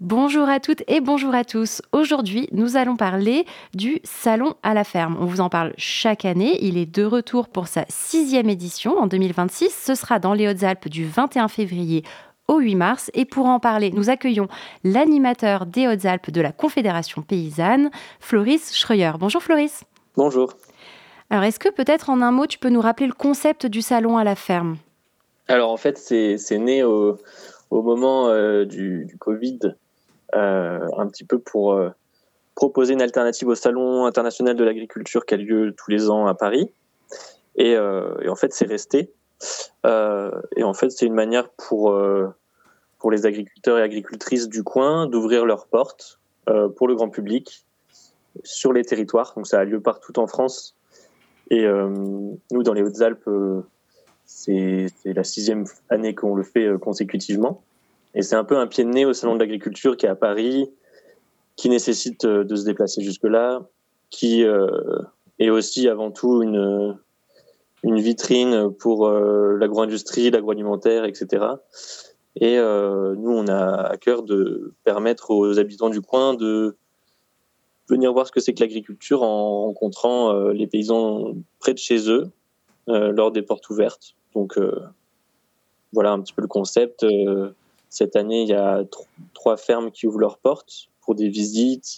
Bonjour à toutes et bonjour à tous. Aujourd'hui, nous allons parler du Salon à la ferme. On vous en parle chaque année. Il est de retour pour sa 6e édition en 2026. Ce sera dans les Hautes-Alpes du 21 février au 8 mars. Et pour en parler, nous accueillons l'animateur des Hautes-Alpes de la Confédération paysanne, Floris Schreuer. Bonjour Floris. Bonjour. Alors, est-ce que peut-être en un mot, tu peux nous rappeler le concept du Salon à la ferme ? Alors en fait, c'est né au moment du Covid, un petit peu pour proposer une alternative au Salon international de l'agriculture qui a lieu tous les ans à Paris. Et en fait, c'est resté. Et en fait, c'est une manière pour les agriculteurs et agricultrices du coin d'ouvrir leurs portes pour le grand public sur les territoires. Donc ça a lieu partout en France. Et nous, dans les Hautes-Alpes, c'est la 6e année qu'on le fait consécutivement. Et c'est un peu un pied de nez au Salon de l'agriculture qui est à Paris, qui nécessite de se déplacer jusque-là, qui est aussi avant tout une vitrine pour l'agro-industrie, l'agroalimentaire, etc. Et nous, on a à cœur de permettre aux habitants du coin de venir voir ce que c'est que l'agriculture en rencontrant les paysans près de chez eux lors des portes ouvertes. Donc voilà un petit peu le concept. Cette année, il y a 3 fermes qui ouvrent leurs portes pour des visites,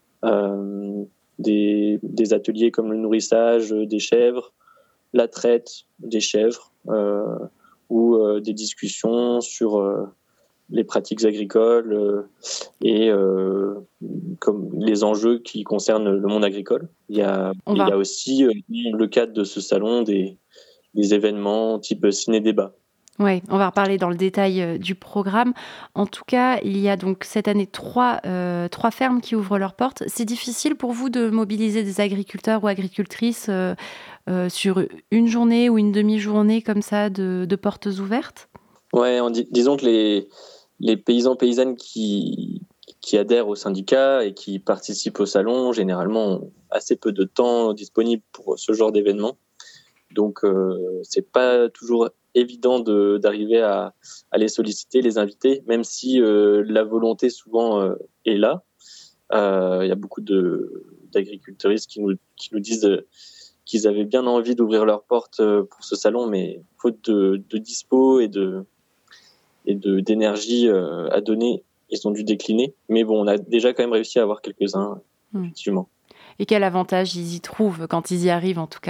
des ateliers comme le nourrissage des chèvres, la traite des chèvres ou des discussions sur les pratiques agricoles et comme les enjeux qui concernent le monde agricole. Il y a aussi, dans le cadre de ce salon, des événements type ciné-débat. Oui, on va reparler dans le détail du programme. En tout cas, il y a donc cette année 3 fermes qui ouvrent leurs portes. C'est difficile pour vous de mobiliser des agriculteurs ou agricultrices sur une journée ou une demi-journée comme ça de portes ouvertes ? Ouais, disons que les paysans paysannes qui adhèrent au syndicat et qui participent au salon, généralement, ont assez peu de temps disponible pour ce genre d'événement. Donc, c'est pas toujours évident d'arriver à les solliciter, les inviter, même si la volonté souvent est là. Il y a beaucoup d'agriculteuristes qui nous disent qu'ils avaient bien envie d'ouvrir leurs portes pour ce salon, mais faute de dispo et d'énergie à donner, ils ont dû décliner. Mais bon, on a déjà quand même réussi à avoir quelques-uns, effectivement. Et quel avantage ils y trouvent quand ils y arrivent, en tout cas ?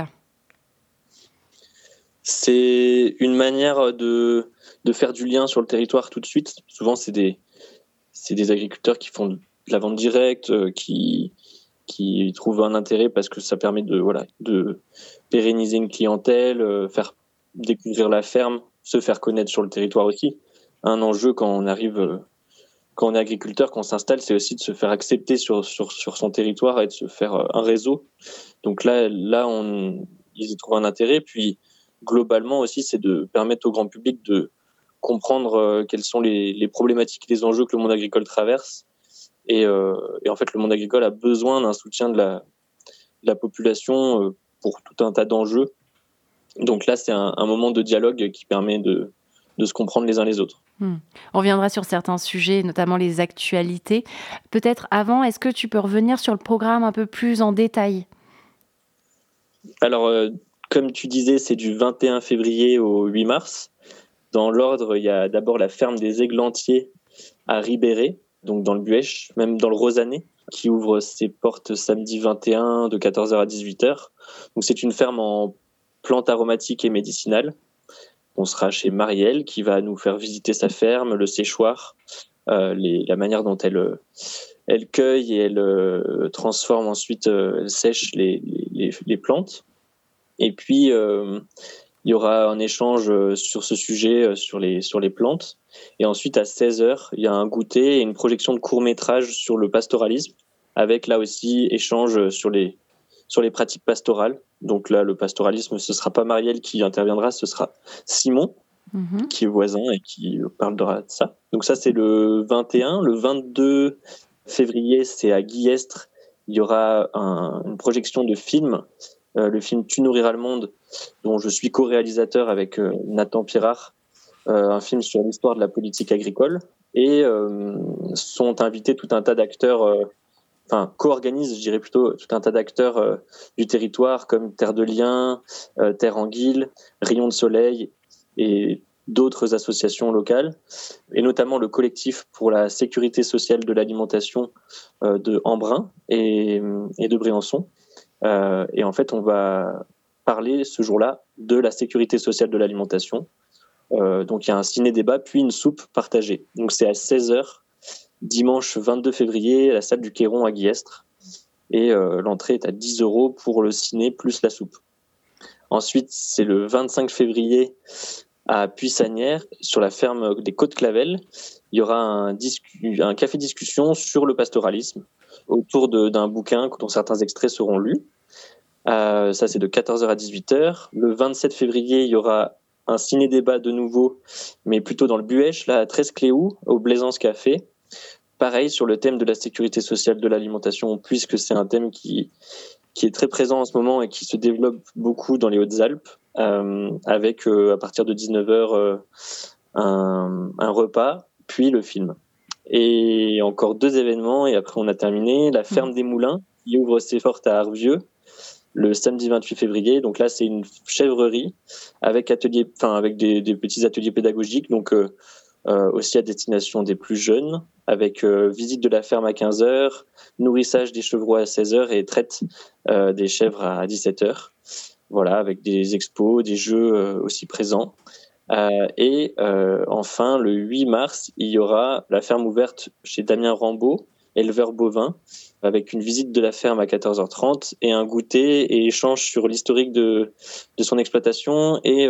C'est une manière de faire du lien sur le territoire tout de suite. Souvent, c'est des agriculteurs qui font de la vente directe, qui trouvent un intérêt parce que ça permet de pérenniser une clientèle, faire découvrir la ferme, se faire connaître sur le territoire aussi. Un enjeu quand on est agriculteur, quand on s'installe, c'est aussi de se faire accepter sur son territoire et de se faire un réseau. Donc là, ils y trouvent un intérêt. Puis globalement aussi, c'est de permettre au grand public de comprendre quelles sont les problématiques, les enjeux que le monde agricole traverse. Et en fait, le monde agricole a besoin d'un soutien de la population pour tout un tas d'enjeux. Donc là, c'est un moment de dialogue qui permet de se comprendre les uns les autres. On reviendra sur certains sujets, notamment les actualités. Peut-être avant, est-ce que tu peux revenir sur le programme un peu plus en détail ? Alors, comme tu disais, c'est du 21 février au 8 mars. Dans l'ordre, il y a d'abord la ferme des Églantiers à Ribéré, donc dans le Buëch, même dans le Rosanais, qui ouvre ses portes samedi 21 de 14h à 18h. Donc c'est une ferme en plantes aromatiques et médicinales. On sera chez Marielle qui va nous faire visiter sa ferme, le séchoir, la manière dont elle cueille et elle transforme ensuite, elle sèche les plantes. Et puis, il y aura un échange sur ce sujet, sur les plantes. Et ensuite, à 16h, il y a un goûter et une projection de court-métrage sur le pastoralisme, avec là aussi échange sur les pratiques pastorales. Donc là, le pastoralisme, ce ne sera pas Marielle qui interviendra, ce sera Simon, qui est voisin et qui parlera de ça. Donc ça, c'est le 21. Le 22 février, c'est à Guillestre. Il y aura une projection de film, le film Tu nourriras le monde, dont je suis co-réalisateur avec Nathan Pirard, un film sur l'histoire de la politique agricole. et sont invités tout un tas d'acteurs, co-organisent, je dirais plutôt, tout un tas d'acteurs du territoire comme Terre de Liens, Terre Anguille, Rayon de Soleil et d'autres associations locales, et notamment le collectif pour la sécurité sociale de l'alimentation de Embrun et de Briançon. Et en fait, on va parler ce jour-là de la sécurité sociale de l'alimentation. Donc il y a un ciné-débat, puis une soupe partagée. Donc c'est à 16h, dimanche 22 février, à la salle du Queyron à Guillestre. Et l'entrée est à 10 € pour le ciné plus la soupe. Ensuite, c'est le 25 février à Puissanières, sur la ferme des Côtes-Clavel. Il y aura un café-discussion sur le pastoralisme, autour d'un bouquin dont certains extraits seront lus. Ça, c'est de 14h à 18h. Le 27 février, il y aura un ciné-débat de nouveau, mais plutôt dans le Buèche, là, à 13 Cléoux, au Blaisance Café. Pareil, sur le thème de la sécurité sociale de l'alimentation, puisque c'est un thème qui est très présent en ce moment et qui se développe beaucoup dans les Hautes-Alpes, avec, à partir de 19h, un repas, puis le film. Et encore 2 événements, et après on a terminé. La ferme des Moulins, qui ouvre ses portes à Arvieux, le samedi 28 février. Donc là, c'est une chèvrerie avec des petits ateliers pédagogiques, donc aussi à destination des plus jeunes, avec visite de la ferme à 15h, nourrissage des chevreaux à 16h et traite des chèvres à 17h. Voilà, avec des expos, des jeux aussi présents. Et enfin, le 8 mars, il y aura la ferme ouverte chez Damien Rambaud, éleveur bovin, avec une visite de la ferme à 14h30 et un goûter et échange sur l'historique de son exploitation. Et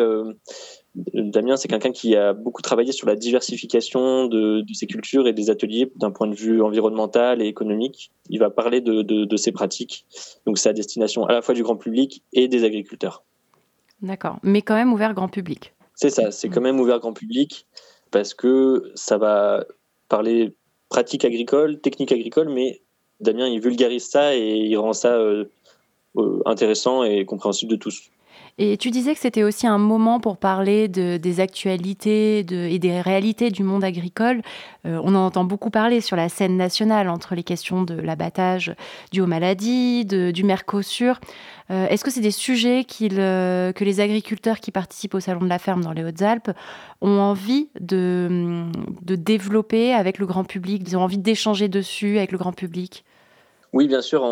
Damien, c'est quelqu'un qui a beaucoup travaillé sur la diversification de ses cultures et des ateliers d'un point de vue environnemental et économique. Il va parler de ses pratiques. Donc c'est à destination à la fois du grand public et des agriculteurs. D'accord, mais quand même ouvert grand public. C'est ça, c'est quand même ouvert grand public parce que ça va parler pratique agricole, technique agricole, mais Damien, il vulgarise ça et il rend ça intéressant et compréhensible de tous. Et tu disais que c'était aussi un moment pour parler des actualités et des réalités du monde agricole. On en entend beaucoup parler sur la scène nationale entre les questions de l'abattage dû aux maladies, du Mercosur. Est-ce que c'est des sujets que les agriculteurs qui participent au Salon de la Ferme dans les Hautes-Alpes ont envie de développer avec le grand public? Ils ont envie d'échanger dessus avec le grand public? Oui, bien sûr.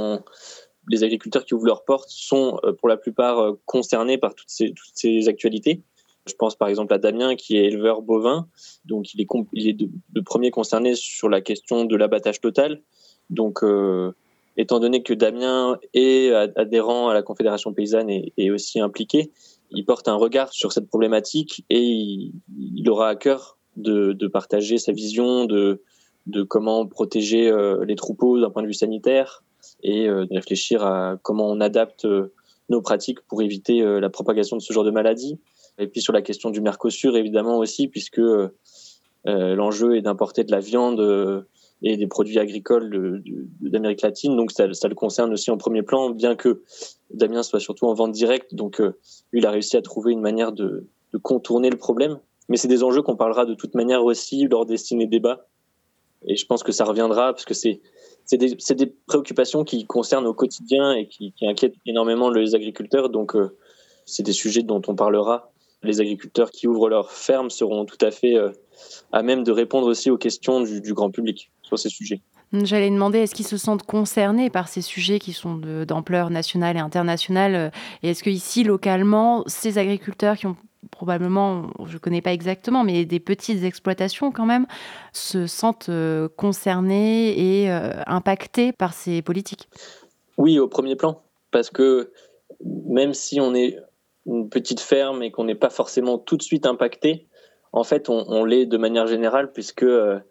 Les agriculteurs qui ouvrent leurs portes sont pour la plupart concernés par toutes ces actualités. Je pense par exemple à Damien qui est éleveur bovin, donc il est le premier concerné sur la question de l'abattage total. Donc étant donné que Damien est adhérent à la Confédération paysanne et aussi impliqué, il porte un regard sur cette problématique et il aura à cœur de partager sa vision de comment protéger les troupeaux d'un point de vue sanitaire, et de réfléchir à comment on adapte nos pratiques pour éviter la propagation de ce genre de maladie. Et puis sur la question du Mercosur, évidemment aussi, puisque l'enjeu est d'importer de la viande et des produits agricoles d'Amérique latine, donc ça le concerne aussi en premier plan, bien que Damien soit surtout en vente directe, donc lui, il a réussi à trouver une manière de contourner le problème. Mais c'est des enjeux qu'on parlera de toute manière aussi lors des ciné-débats, et je pense que ça reviendra, parce que c'est des préoccupations qui concernent au quotidien et qui inquiètent énormément les agriculteurs. Donc, c'est des sujets dont on parlera. Les agriculteurs qui ouvrent leurs fermes seront tout à fait à même de répondre aussi aux questions du grand public sur ces sujets. J'allais demander, est-ce qu'ils se sentent concernés par ces sujets qui sont d'ampleur nationale et internationale? Et est-ce qu'ici, localement, ces agriculteurs qui ont probablement, je ne connais pas exactement, mais des petites exploitations quand même, se sentent concernés et impactés par ces politiques? Oui, au premier plan, parce que même si on est une petite ferme et qu'on n'est pas forcément tout de suite impacté, en fait, on l'est de manière générale, puisque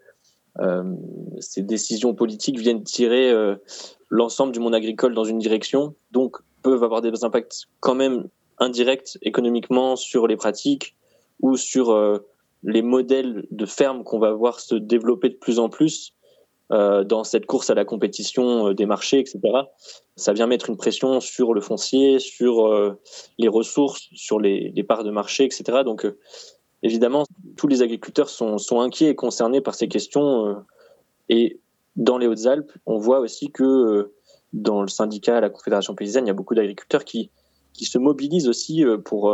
ces décisions politiques viennent tirer l'ensemble du monde agricole dans une direction, donc peuvent avoir des impacts quand même indirects économiquement sur les pratiques ou sur les modèles de ferme qu'on va voir se développer de plus en plus dans cette course à la compétition des marchés, etc. Ça vient mettre une pression sur le foncier, sur les ressources, sur les parts de marché, etc. Donc Évidemment, tous les agriculteurs sont inquiets et concernés par ces questions. Et dans les Hautes-Alpes, on voit aussi que dans le syndicat, la Confédération paysanne, il y a beaucoup d'agriculteurs qui se mobilisent aussi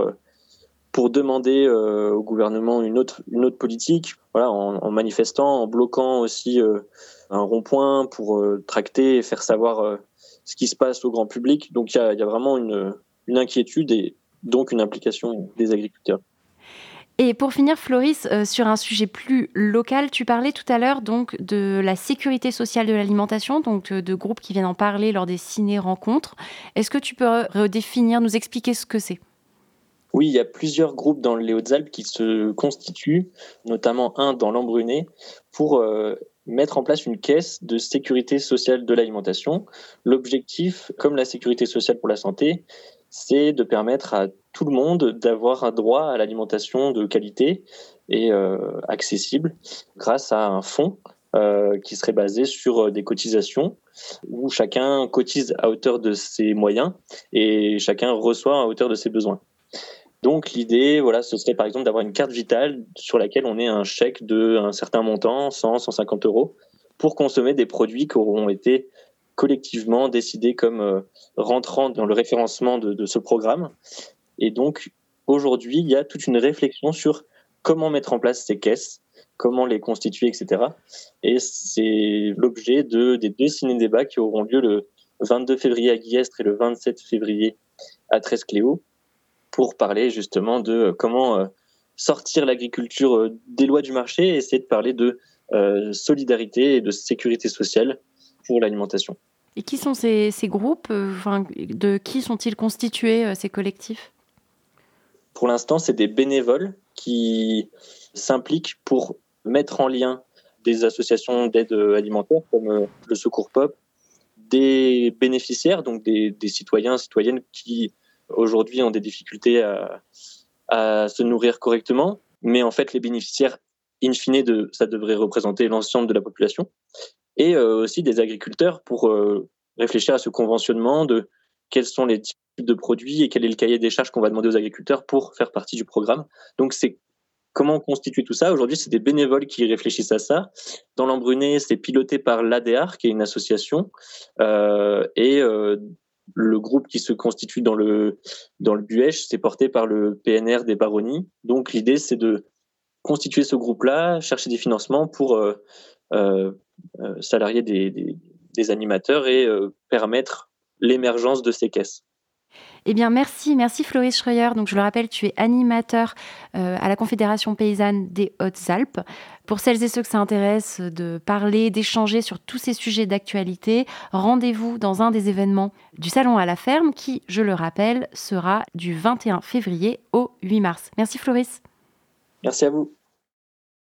pour demander au gouvernement une autre politique, voilà, en manifestant, en bloquant aussi un rond-point pour tracter et faire savoir ce qui se passe au grand public. Donc il y a vraiment une inquiétude et donc une implication des agriculteurs. Et pour finir, Floris, sur un sujet plus local, tu parlais tout à l'heure donc de la sécurité sociale de l'alimentation, donc de groupes qui viennent en parler lors des ciné-rencontres. Est-ce que tu peux redéfinir, nous expliquer ce que c'est ? Oui, il y a plusieurs groupes dans les Hautes-Alpes qui se constituent, notamment un dans l'Embrunais, pour mettre en place une caisse de sécurité sociale de l'alimentation. L'objectif, comme la sécurité sociale pour la santé, c'est de permettre à tout le monde d'avoir un droit à l'alimentation de qualité et accessible grâce à un fonds qui serait basé sur des cotisations où chacun cotise à hauteur de ses moyens et chacun reçoit à hauteur de ses besoins. Donc l'idée, voilà, ce serait par exemple d'avoir une carte vitale sur laquelle on ait un chèque d'un certain montant, 100, 150 euros, pour consommer des produits qui auront été collectivement décidés comme rentrant dans le référencement de ce programme. Et donc aujourd'hui, il y a toute une réflexion sur comment mettre en place ces caisses, comment les constituer, etc. Et c'est l'objet des 2 ciné-débats qui auront lieu le 22 février à Guillestre et le 27 février à Treize-Cléo, pour parler justement de comment sortir l'agriculture des lois du marché et essayer de parler de solidarité et de sécurité sociale pour l'alimentation. Et qui sont ces groupes de qui sont-ils constitués, ces collectifs ? Pour l'instant, c'est des bénévoles qui s'impliquent pour mettre en lien des associations d'aide alimentaire comme le Secours Pop, des bénéficiaires, donc des citoyens, citoyennes qui aujourd'hui ont des difficultés à se nourrir correctement, mais en fait les bénéficiaires, in fine, ça devrait représenter l'ensemble de la population, et aussi des agriculteurs pour réfléchir à ce conventionnement de quels sont les types de produits et quel est le cahier des charges qu'on va demander aux agriculteurs pour faire partie du programme. Donc c'est comment constituer tout ça. Aujourd'hui, c'est des bénévoles qui réfléchissent à ça. Dans l'Embrunais, c'est piloté par l'ADEAR, qui est une association, et le groupe qui se constitue dans le Buèche, c'est porté par le PNR des Baronnies. Donc l'idée, c'est de constituer ce groupe-là, chercher des financements pour salarier des animateurs et permettre l'émergence de ces caisses. Eh bien, merci Floris Schreuer. Donc, je le rappelle, tu es animateur à la Confédération paysanne des Hautes-Alpes. Pour celles et ceux que ça intéresse de parler, d'échanger sur tous ces sujets d'actualité, rendez-vous dans un des événements du Salon à la ferme qui, je le rappelle, sera du 21 février au 8 mars. Merci Floris. Merci à vous.